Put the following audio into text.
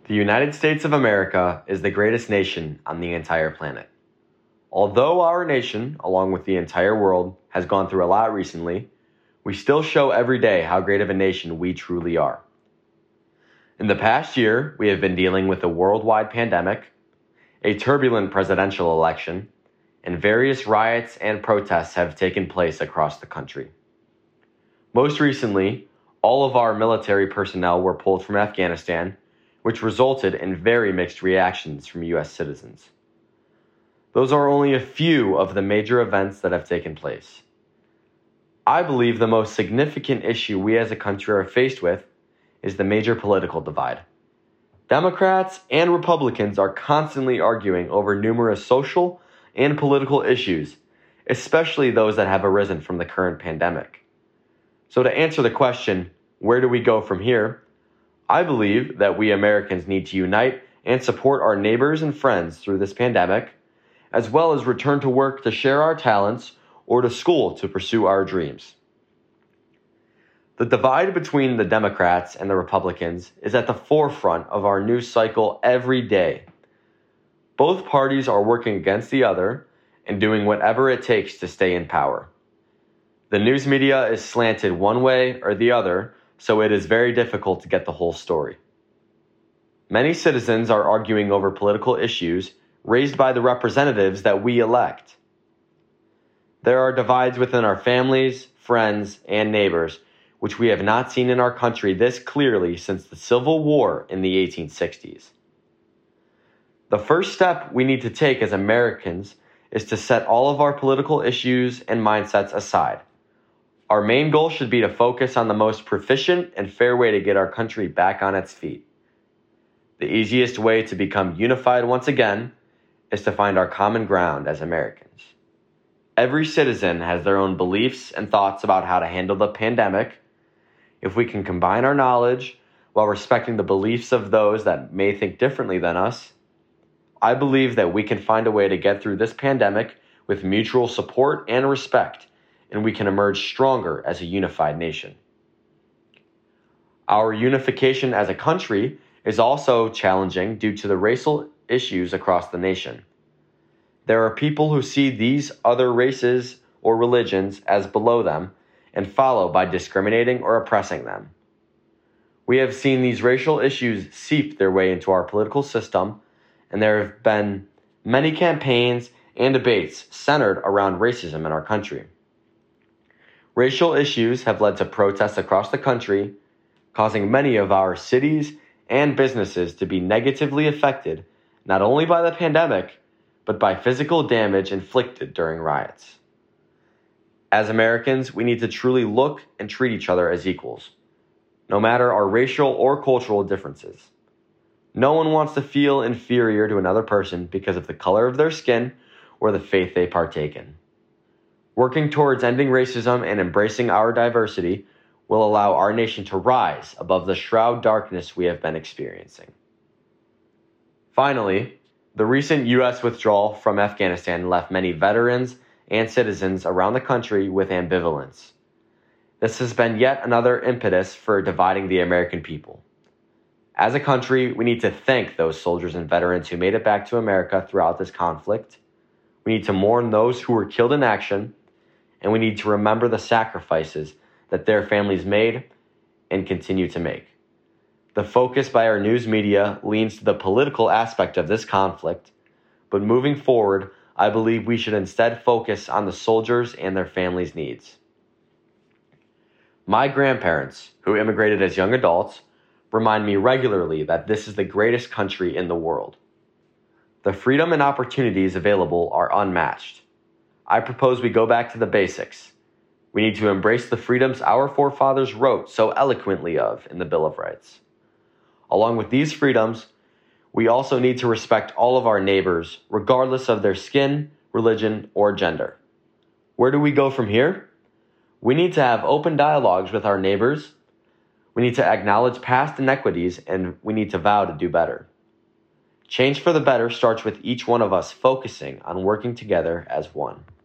The United States of America is the greatest nation on the entire planet. Although our nation, along with the entire world, has gone through a lot recently, we still show every day how great of a nation we truly are. In the past year, we have been dealing with a worldwide pandemic, a turbulent presidential election, and various riots and protests have taken place across the country. Most recently, all of our military personnel were pulled from Afghanistan, which resulted in very mixed reactions from U.S. citizens. Those are only a few of the major events that have taken place. I believe the most significant issue we as a country are faced with is the major political divide. Democrats and Republicans are constantly arguing over numerous social and political issues, especially those that have arisen from the current pandemic. So to answer the question, where do we go from here? I believe that we Americans need to unite and support our neighbors and friends through this pandemic, as well as return to work to share our talents or to school to pursue our dreams. The divide between the Democrats and the Republicans is at the forefront of our news cycle every day. Both parties are working against the other and doing whatever it takes to stay in power. The news media is slanted one way or the other, so it is very difficult to get the whole story. Many citizens are arguing over political issues raised by the representatives that we elect. There are divides within our families, friends, and neighbors, which we have not seen in our country this clearly since the Civil War in the 1860s. The first step we need to take as Americans is to set all of our political issues and mindsets aside. Our main goal should be to focus on the most proficient and fair way to get our country back on its feet. The easiest way to become unified once again is to find our common ground as Americans. Every citizen has their own beliefs and thoughts about how to handle the pandemic. If we can combine our knowledge while respecting the beliefs of those that may think differently than us, I believe that we can find a way to get through this pandemic with mutual support and respect, and we can emerge stronger as a unified nation. Our unification as a country is also challenging due to the racial issues across the nation. There are people who see these other races or religions as below them and follow by discriminating or oppressing them. We have seen these racial issues seep their way into our political system, and there have been many campaigns and debates centered around racism in our country. Racial issues have led to protests across the country, causing many of our cities and businesses to be negatively affected not only by the pandemic, but by physical damage inflicted during riots. As Americans, we need to truly look and treat each other as equals, no matter our racial or cultural differences. No one wants to feel inferior to another person because of the color of their skin or the faith they partake in. Working towards ending racism and embracing our diversity will allow our nation to rise above the shroud darkness we have been experiencing. Finally, the recent U.S. withdrawal from Afghanistan left many veterans and citizens around the country with ambivalence. This has been yet another impetus for dividing the American people. As a country, we need to thank those soldiers and veterans who made it back to America throughout this conflict. We need to mourn those who were killed in action, and we need to remember the sacrifices that their families made and continue to make. The focus by our news media leans to the political aspect of this conflict, but moving forward, I believe we should instead focus on the soldiers and their families' needs. My grandparents, who immigrated as young adults, remind me regularly that this is the greatest country in the world. The freedom and opportunities available are unmatched. I propose we go back to the basics. We need to embrace the freedoms our forefathers wrote so eloquently of in the Bill of Rights. Along with these freedoms, we also need to respect all of our neighbors, regardless of their skin, religion, or gender. Where do we go from here? We need to have open dialogues with our neighbors. We need to acknowledge past inequities, and we need to vow to do better. Change for the better starts with each one of us focusing on working together as one.